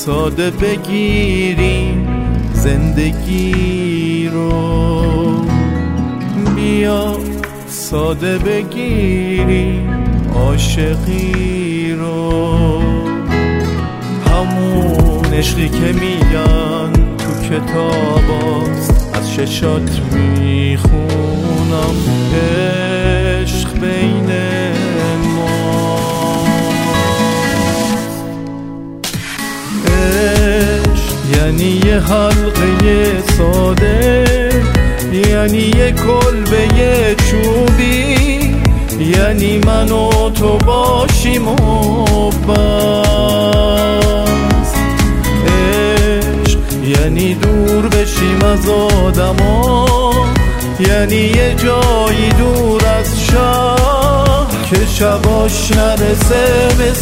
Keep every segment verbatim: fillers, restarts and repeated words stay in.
ساده بگیریم زندگی رو، بیا ساده بگیریم عاشقی رو. همون عشقی که میگن تو کتاباست، از ششات میخونم عشق بین یعنی یه حلقه ساده، یعنی یه کلبه چوبی، یعنی من و تو باشیم و بس. عشق یعنی دور بشیم از آدما، یعنی یه جایی دور از شهر که شباش نرسه به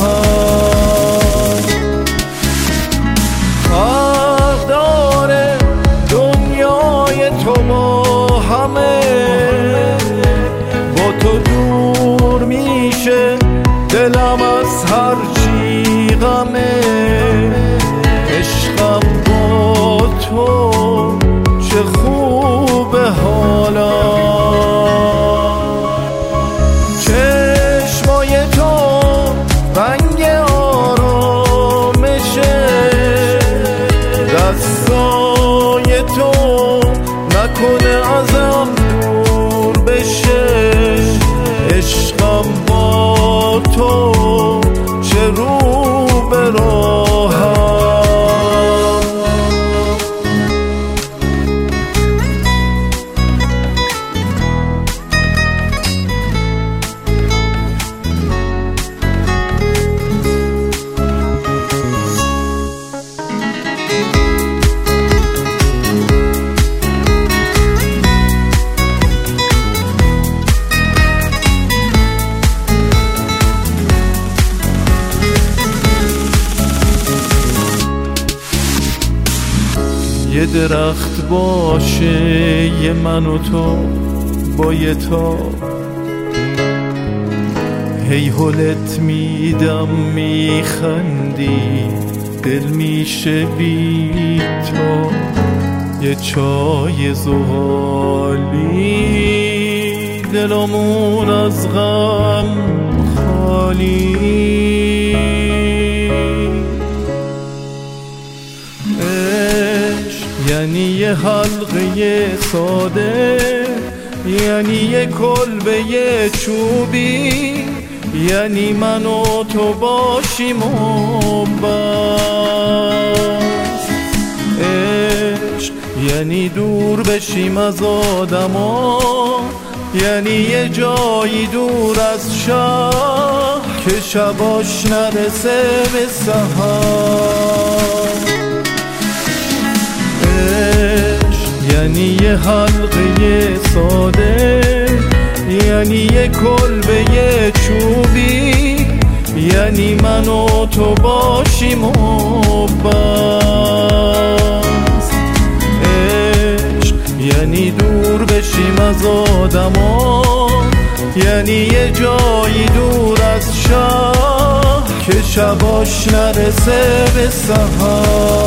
سحر. فرق داره دنیای تو با همه، با تو دور میشه دلم از هر چی غمه. عشقم با تو چه خوبه حالا، چشمای تو رنگ دستای تو نکنه ازم دور بشه. عشقم با تو چه رو به راهم. یه درخت باشه یه من و تو با یه تا، هی هلت میدم میخندی دل میشه بی تو. یه چای زغالی دلمون از غم خالی. یعنی یه حلقه ساده، یعنی یه کلبه چوبی، یعنی من و تو باشیم و بس. عشق یعنی دور بشیم از آدما، یعنی یه جایی دور از شهر که شباش نرسه به سحر. یعنی یه حلقه ساده، یعنی یه کلبه چوبی، یعنی من و تو باشیم و بس. عشق یعنی دور بشیم از آدما، یعنی یه جایی دور از شهر که شباش نرسه به سحر.